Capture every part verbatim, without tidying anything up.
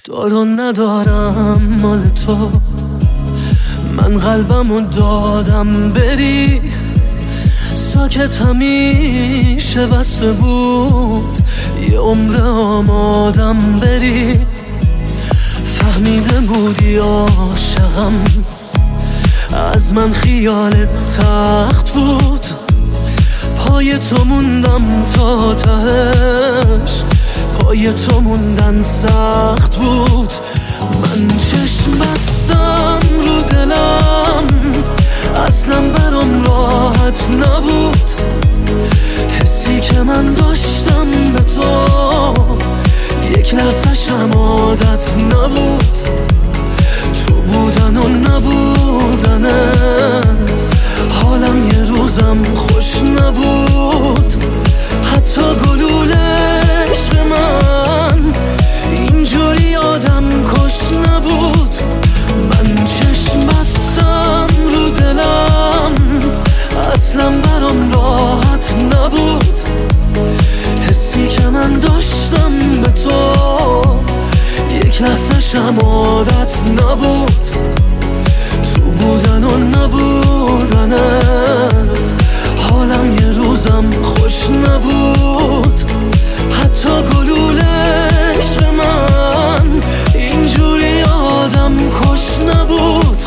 دارو ندارم مال تو، من قلبمو دادم بری، ساکت همیشه بسته بود، یه عمر آمادم بری. فهمیده بودی عاشقم، از من خیالت تخت بود، پای تو موندم تا تهش، پای تو موندن سخت بود. من چشم بستم رو دلم، اصلا برام راحت نبود، حسی که من داشتم به تو یک لحظه‌شم عادت نبود، تو بودن و نبودنت حالم یه روزم خوش نبود، حتی گلوله عشق من اینجوری آدم کش نبود. من چشم بستم رو دلم، اصلا برام راحت نبود، حسی که من داشتم به تو یک لحظه‌شم عادت نبود، تو بودن و نبودنت حالم یه روزم خوش نبود، حتی گلوله عشق من اینجوری آدم کش نبود.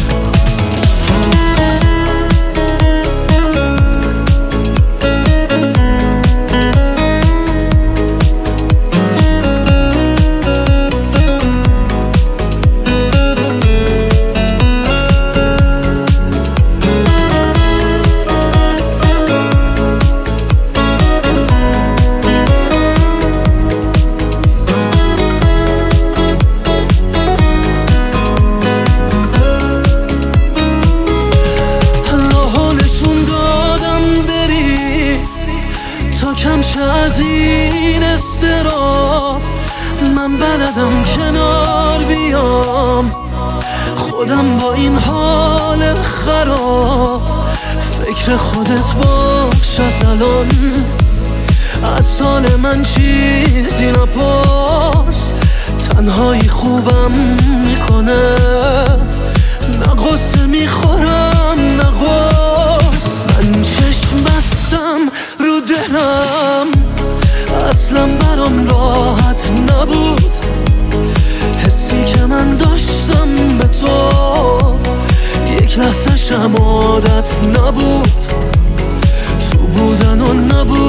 کم شه از این استراب، من بلدم کنار بیام، خودم با این حال خراب، فکر خودت باش از الان، از سال من چیزی نپرس، تنهایی خوبم میکنه، نه غصه میخورم نه غص. من چشم بستم رو دلم، اصلا برام راحت نبود، حسی که من داشتم به تو یک لحظه‌شم عادت نبود، تو بودن و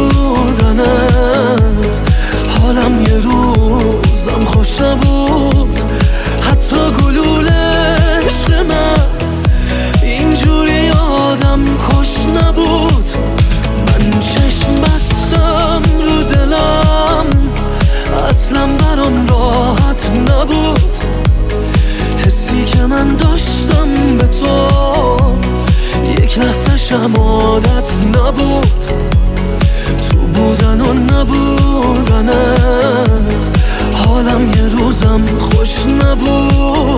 نبودنت حالم یه روزم خوش نبود، حتی گلوله عشق من اینجوری آدم کش نبود. من چشم بستم رو دلم، اصلا برام راحت نبود، حسی که من داشتم به تو یک لحظه‌شم عادت نبود، تو بودن و نبودنت حالم یه روزم خوش نبود.